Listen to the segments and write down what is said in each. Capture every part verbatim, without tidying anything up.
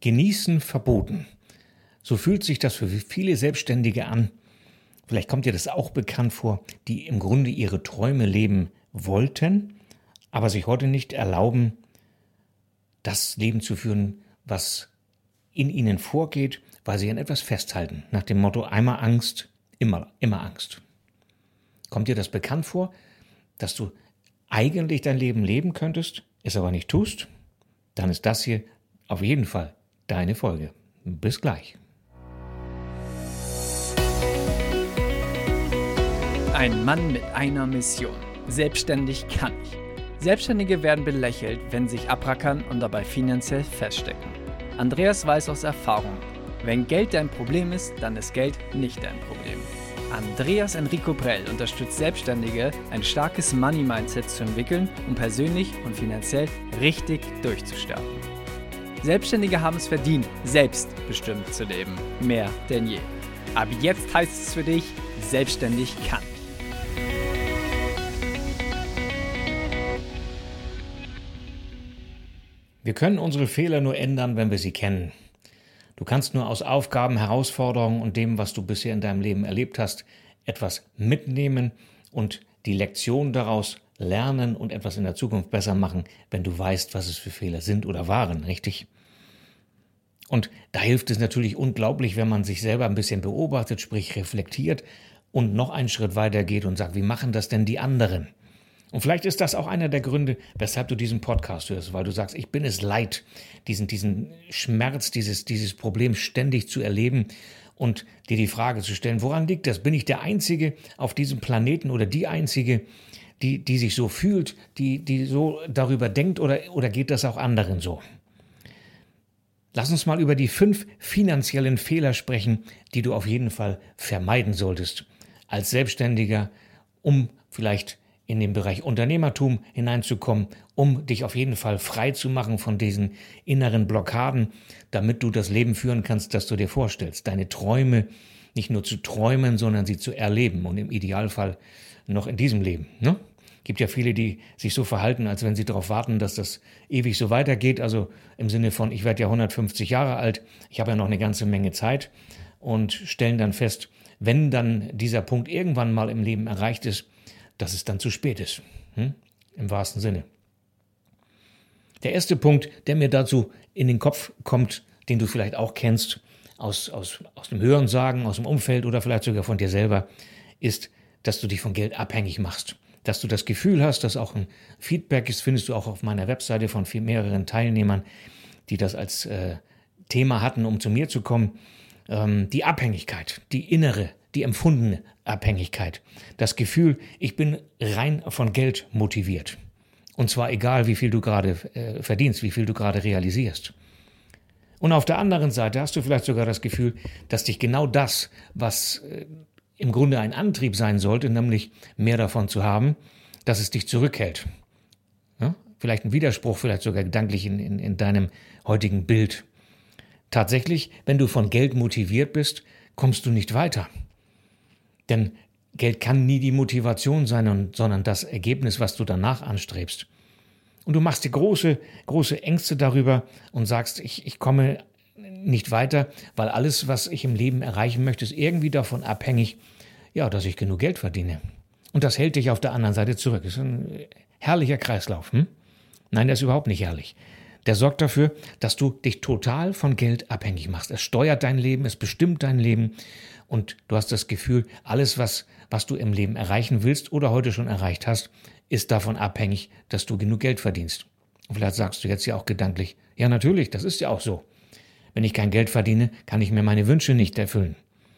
Genießen verboten. So fühlt sich das für viele Selbstständige an. Vielleicht kommt dir das auch bekannt vor, die im Grunde ihre Träume leben wollten, aber sich heute nicht erlauben, das Leben zu führen, was in ihnen vorgeht, weil sie an etwas festhalten. Nach dem Motto, einmal Angst, immer, immer Angst. Kommt dir das bekannt vor, dass du eigentlich dein Leben leben könntest, es aber nicht tust? Dann ist das hier auf jeden Fall deine Folge. Bis gleich. Ein Mann mit einer Mission. Selbstständig kann ich. Selbstständige werden belächelt, wenn sie sich abrackern und dabei finanziell feststecken. Andreas weiß aus Erfahrung, wenn Geld dein Problem ist, dann ist Geld nicht dein Problem. Andreas Enrico Brell unterstützt Selbstständige, ein starkes Money-Mindset zu entwickeln, um persönlich und finanziell richtig durchzustarten. Selbstständige haben es verdient, selbstbestimmt zu leben. Mehr denn je. Ab jetzt heißt es für dich, selbstständig kann. Wir können unsere Fehler nur ändern, wenn wir sie kennen. Du kannst nur aus Aufgaben, Herausforderungen und dem, was du bisher in deinem Leben erlebt hast, etwas mitnehmen und die Lektion daraus lernen und etwas in der Zukunft besser machen, wenn du weißt, was es für Fehler sind oder waren, richtig? Und da hilft es natürlich unglaublich, wenn man sich selber ein bisschen beobachtet, sprich reflektiert und noch einen Schritt weiter geht und sagt, wie machen das denn die anderen? Und vielleicht ist das auch einer der Gründe, weshalb du diesen Podcast hörst, weil du sagst, ich bin es leid, diesen, diesen Schmerz, dieses, dieses Problem ständig zu erleben und dir die Frage zu stellen, woran liegt das? Bin ich der Einzige auf diesem Planeten oder die Einzige, die, die sich so fühlt, die, die so darüber denkt oder, oder geht das auch anderen so? Lass uns mal über die fünf finanziellen Fehler sprechen, die du auf jeden Fall vermeiden solltest als Selbstständiger, um vielleicht in den Bereich Unternehmertum hineinzukommen, um dich auf jeden Fall frei zu machen von diesen inneren Blockaden, damit du das Leben führen kannst, das du dir vorstellst. Deine Träume nicht nur zu träumen, sondern sie zu erleben und im Idealfall noch in diesem Leben. Ne? Gibt ja viele, die sich so verhalten, als wenn sie darauf warten, dass das ewig so weitergeht. Also im Sinne von, ich werde ja hundertfünfzig Jahre alt, ich habe ja noch eine ganze Menge Zeit und stellen dann fest, wenn dann dieser Punkt irgendwann mal im Leben erreicht ist, dass es dann zu spät ist, hm? Im wahrsten Sinne. Der erste Punkt, der mir dazu in den Kopf kommt, den du vielleicht auch kennst, aus, aus, aus dem Hörensagen, aus dem Umfeld oder vielleicht sogar von dir selber, ist, dass du dich von Geld abhängig machst. Dass du das Gefühl hast, dass auch ein Feedback ist, findest du auch auf meiner Webseite von viel mehreren Teilnehmern, die das als äh, Thema hatten, um zu mir zu kommen. Ähm, die Abhängigkeit, die innere, die empfundene Abhängigkeit. Das Gefühl, ich bin rein von Geld motiviert. Und zwar egal, wie viel du gerade äh, verdienst, wie viel du gerade realisierst. Und auf der anderen Seite hast du vielleicht sogar das Gefühl, dass dich genau das, was äh, im Grunde ein Antrieb sein sollte, nämlich mehr davon zu haben, dass es dich zurückhält. Ja? Vielleicht ein Widerspruch, vielleicht sogar gedanklich in, in, in deinem heutigen Bild. Tatsächlich, wenn du von Geld motiviert bist, kommst du nicht weiter. Denn Geld kann nie die Motivation sein, sondern das Ergebnis, was du danach anstrebst. Und du machst dir große, große Ängste darüber und sagst, ich, ich komme nicht weiter, weil alles, was ich im Leben erreichen möchte, ist irgendwie davon abhängig, ja, dass ich genug Geld verdiene. Und das hält dich auf der anderen Seite zurück. Das ist ein herrlicher Kreislauf. Hm? Nein, der ist überhaupt nicht herrlich. Der sorgt dafür, dass du dich total von Geld abhängig machst. Es steuert dein Leben, es bestimmt dein Leben und du hast das Gefühl, alles, was, was du im Leben erreichen willst oder heute schon erreicht hast, ist davon abhängig, dass du genug Geld verdienst. Und vielleicht sagst du jetzt ja auch gedanklich, ja natürlich, das ist ja auch so. Wenn ich kein Geld verdiene, kann ich mir meine Wünsche nicht erfüllen.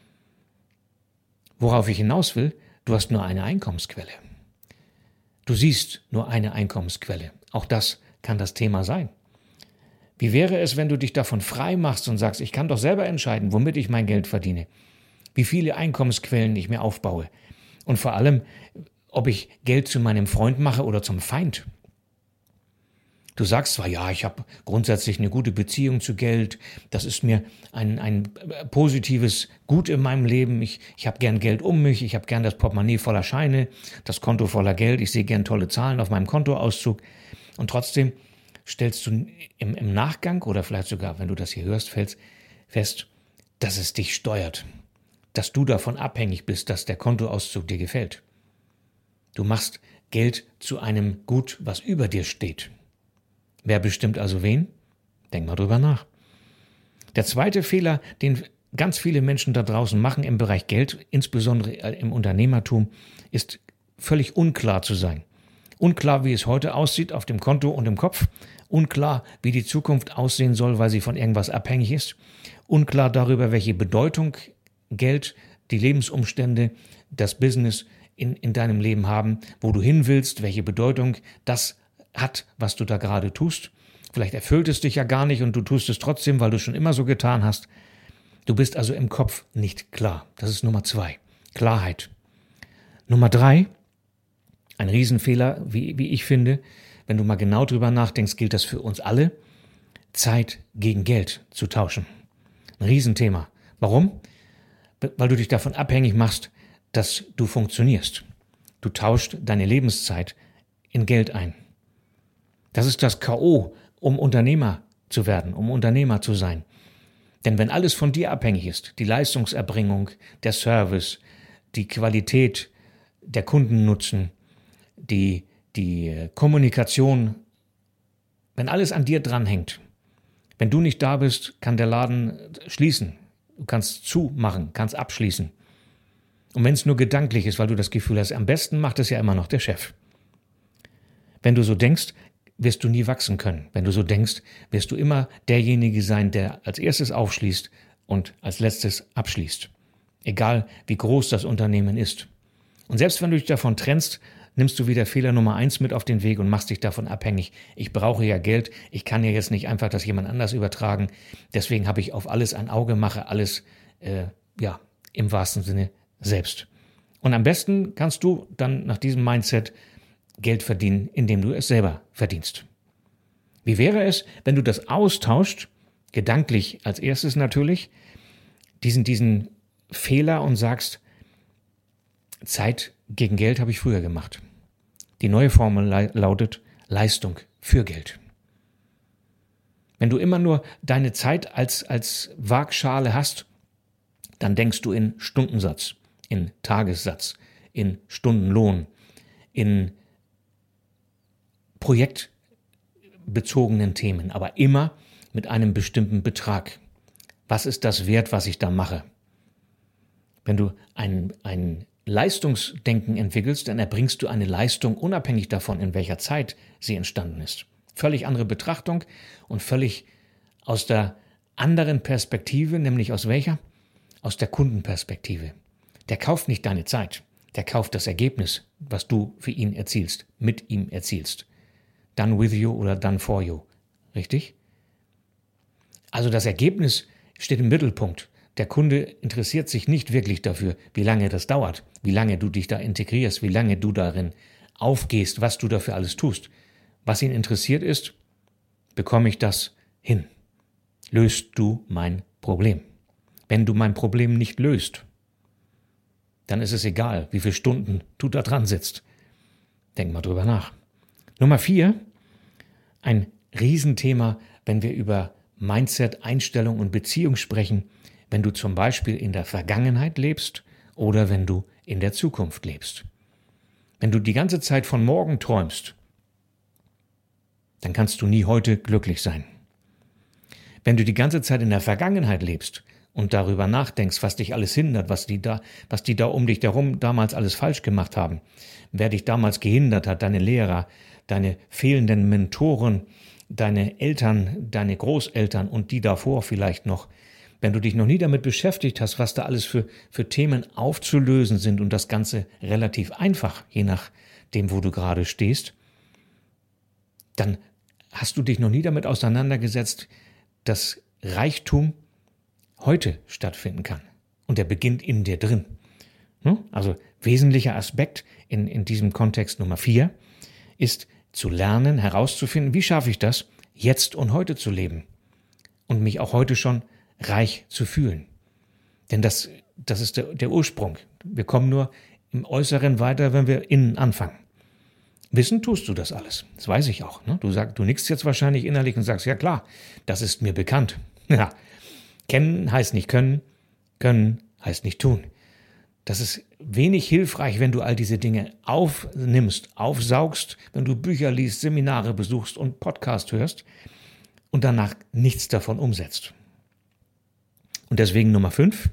Worauf ich hinaus will, du hast nur eine Einkommensquelle. Du siehst nur eine Einkommensquelle. Auch das kann das Thema sein. Wie wäre es, wenn du dich davon frei machst und sagst, ich kann doch selber entscheiden, womit ich mein Geld verdiene, wie viele Einkommensquellen ich mir aufbaue und vor allem, ob ich Geld zu meinem Freund mache oder zum Feind. Du sagst zwar, ja, ich habe grundsätzlich eine gute Beziehung zu Geld, das ist mir ein, ein positives Gut in meinem Leben, ich, ich habe gern Geld um mich, ich habe gern das Portemonnaie voller Scheine, das Konto voller Geld, ich sehe gern tolle Zahlen auf meinem Kontoauszug und trotzdem stellst du im, im Nachgang oder vielleicht sogar, wenn du das hier hörst, fällst fest, dass es dich steuert, dass du davon abhängig bist, dass der Kontoauszug dir gefällt. Du machst Geld zu einem Gut, was über dir steht. Wer bestimmt also wen? Denk mal drüber nach. Der zweite Fehler, den ganz viele Menschen da draußen machen im Bereich Geld, insbesondere im Unternehmertum, ist völlig unklar zu sein. Unklar, wie es heute aussieht auf dem Konto und im Kopf. Unklar, wie die Zukunft aussehen soll, weil sie von irgendwas abhängig ist. Unklar darüber, welche Bedeutung Geld, die Lebensumstände, das Business in, in deinem Leben haben, wo du hin willst, welche Bedeutung das hat, was du da gerade tust. Vielleicht erfüllt es dich ja gar nicht und du tust es trotzdem, weil du es schon immer so getan hast. Du bist also im Kopf nicht klar. Das ist Nummer zwei. Klarheit. Nummer drei, ein Riesenfehler, wie, wie ich finde, wenn du mal genau drüber nachdenkst, gilt das für uns alle, Zeit gegen Geld zu tauschen. Ein Riesenthema. Warum? Weil du dich davon abhängig machst, dass du funktionierst. Du tauschst deine Lebenszeit in Geld ein. Das ist das K O, um Unternehmer zu werden, um Unternehmer zu sein. Denn wenn alles von dir abhängig ist, die Leistungserbringung, der Service, die Qualität, der Kundennutzen, die, die Kommunikation, wenn alles an dir dranhängt, wenn du nicht da bist, kann der Laden schließen. Du kannst zumachen, kannst abschließen. Und wenn es nur gedanklich ist, weil du das Gefühl hast, am besten macht es ja immer noch der Chef. Wenn du so denkst, wirst du nie wachsen können. Wenn du so denkst, wirst du immer derjenige sein, der als erstes aufschließt und als letztes abschließt. Egal, wie groß das Unternehmen ist. Und selbst wenn du dich davon trennst, nimmst du wieder Fehler Nummer eins mit auf den Weg und machst dich davon abhängig. Ich brauche ja Geld, ich kann ja jetzt nicht einfach das jemand anders übertragen. Deswegen habe ich auf alles ein Auge, mache alles, äh, ja, im wahrsten Sinne selbst. Und am besten kannst du dann nach diesem Mindset Geld verdienen, indem du es selber verdienst. Wie wäre es, wenn du das austauscht, gedanklich als erstes natürlich, diesen, diesen Fehler und sagst, Zeit gegen Geld habe ich früher gemacht. Die neue Formel lautet Leistung für Geld. Wenn du immer nur deine Zeit als, als Waagschale hast, dann denkst du in Stundensatz, in Tagessatz, in Stundenlohn, in projektbezogenen Themen, aber immer mit einem bestimmten Betrag. Was ist das wert, was ich da mache? Wenn du ein, ein Leistungsdenken entwickelst, dann erbringst du eine Leistung unabhängig davon, in welcher Zeit sie entstanden ist. Völlig andere Betrachtung und völlig aus der anderen Perspektive, nämlich aus welcher? Aus der Kundenperspektive. Der kauft nicht deine Zeit, der kauft das Ergebnis, was du für ihn erzielst, mit ihm erzielst. Done with you oder done for you. Richtig? Also das Ergebnis steht im Mittelpunkt. Der Kunde interessiert sich nicht wirklich dafür, wie lange das dauert, wie lange du dich da integrierst, wie lange du darin aufgehst, was du dafür alles tust. Was ihn interessiert ist, bekomme ich das hin? Löst du mein Problem? Wenn du mein Problem nicht löst, dann ist es egal, wie viele Stunden du da dran sitzt. Denk mal drüber nach. Nummer vier, ein Riesenthema, wenn wir über Mindset, Einstellung und Beziehung sprechen, wenn du zum Beispiel in der Vergangenheit lebst oder wenn du in der Zukunft lebst. Wenn du die ganze Zeit von morgen träumst, dann kannst du nie heute glücklich sein. Wenn du die ganze Zeit in der Vergangenheit lebst und darüber nachdenkst, was dich alles hindert, was die da, was die da um dich herum damals alles falsch gemacht haben, wer dich damals gehindert hat, deine Lehrer, deine fehlenden Mentoren, deine Eltern, deine Großeltern und die davor vielleicht noch. Wenn du dich noch nie damit beschäftigt hast, was da alles für, für Themen aufzulösen sind und das Ganze relativ einfach, je nachdem, wo du gerade stehst, dann hast du dich noch nie damit auseinandergesetzt, dass Reichtum heute stattfinden kann. Und der beginnt in dir drin. Also wesentlicher Aspekt in, in diesem Kontext Nummer vier ist zu lernen, herauszufinden, wie schaffe ich das, jetzt und heute zu leben und mich auch heute schon reich zu fühlen. Denn das, das ist der, der Ursprung. Wir kommen nur im Äußeren weiter, wenn wir innen anfangen. Wissen tust du das alles. Das weiß ich auch. Ne? Du sagst, du nickst jetzt wahrscheinlich innerlich und sagst, ja klar, das ist mir bekannt. Ja. Kennen heißt nicht können, können heißt nicht tun. Das ist wenig hilfreich, wenn du all diese Dinge aufnimmst, aufsaugst, wenn du Bücher liest, Seminare besuchst und Podcast hörst und danach nichts davon umsetzt. Und deswegen Nummer fünf,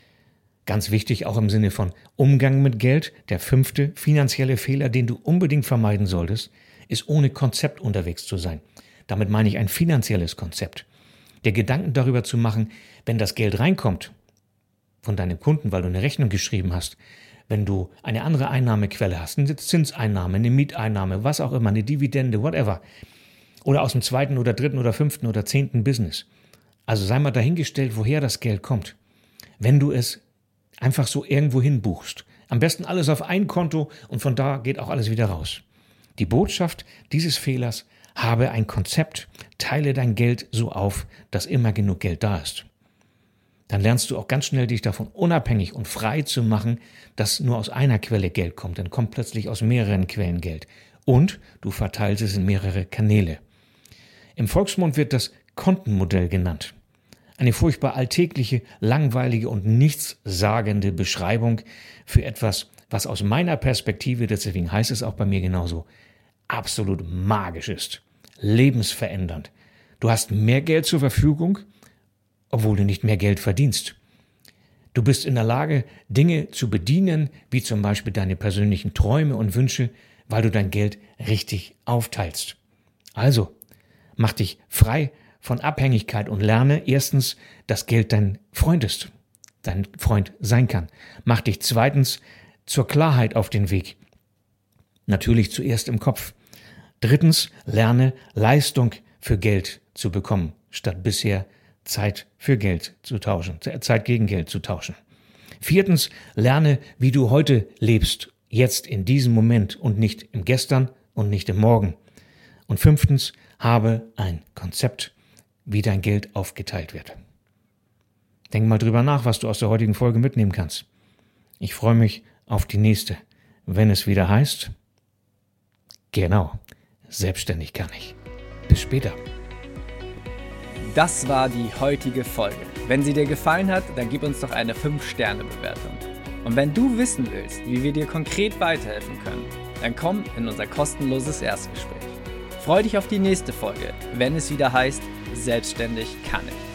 ganz wichtig auch im Sinne von Umgang mit Geld, der fünfte finanzielle Fehler, den du unbedingt vermeiden solltest, ist ohne Konzept unterwegs zu sein. Damit meine ich ein finanzielles Konzept. Der Gedanken darüber zu machen, wenn das Geld reinkommt von deinem Kunden, weil du eine Rechnung geschrieben hast, wenn du eine andere Einnahmequelle hast, eine Zinseinnahme, eine Mieteinnahme, was auch immer, eine Dividende, whatever, oder aus dem zweiten oder dritten oder fünften oder zehnten Business. Also sei mal dahingestellt, woher das Geld kommt. Wenn du es einfach so irgendwo hin buchst, am besten alles auf ein Konto und von da geht auch alles wieder raus. Die Botschaft dieses Fehlers: habe ein Konzept, teile dein Geld so auf, dass immer genug Geld da ist. Dann lernst du auch ganz schnell, dich davon unabhängig und frei zu machen, dass nur aus einer Quelle Geld kommt. Dann kommt plötzlich aus mehreren Quellen Geld. Und du verteilst es in mehrere Kanäle. Im Volksmund wird das Kontenmodell genannt. Eine furchtbar alltägliche, langweilige und nichtssagende Beschreibung für etwas, was aus meiner Perspektive, deswegen heißt es auch bei mir genauso, absolut magisch ist. Lebensverändernd. Du hast mehr Geld zur Verfügung, obwohl du nicht mehr Geld verdienst. Du bist in der Lage, Dinge zu bedienen, wie zum Beispiel deine persönlichen Träume und Wünsche, weil du dein Geld richtig aufteilst. Also, mach dich frei von Abhängigkeit und lerne erstens, dass Geld dein Freund ist, dein Freund sein kann. Mach dich zweitens zur Klarheit auf den Weg. Natürlich zuerst im Kopf. Drittens, lerne Leistung für Geld zu bekommen, statt bisher Zeit für Geld zu tauschen, Zeit gegen Geld zu tauschen. Viertens, lerne, wie du heute lebst, jetzt in diesem Moment und nicht im Gestern und nicht im Morgen. Und fünftens, habe ein Konzept, wie dein Geld aufgeteilt wird. Denk mal drüber nach, was du aus der heutigen Folge mitnehmen kannst. Ich freue mich auf die nächste, wenn es wieder heißt, genau, selbstständig kann ich. Bis später. Das war die heutige Folge. Wenn sie dir gefallen hat, dann gib uns doch eine fünf Sterne Bewertung. Und wenn du wissen willst, wie wir dir konkret weiterhelfen können, dann komm in unser kostenloses Erstgespräch. Freu dich auf die nächste Folge, wenn es wieder heißt, selbstständig kann ich.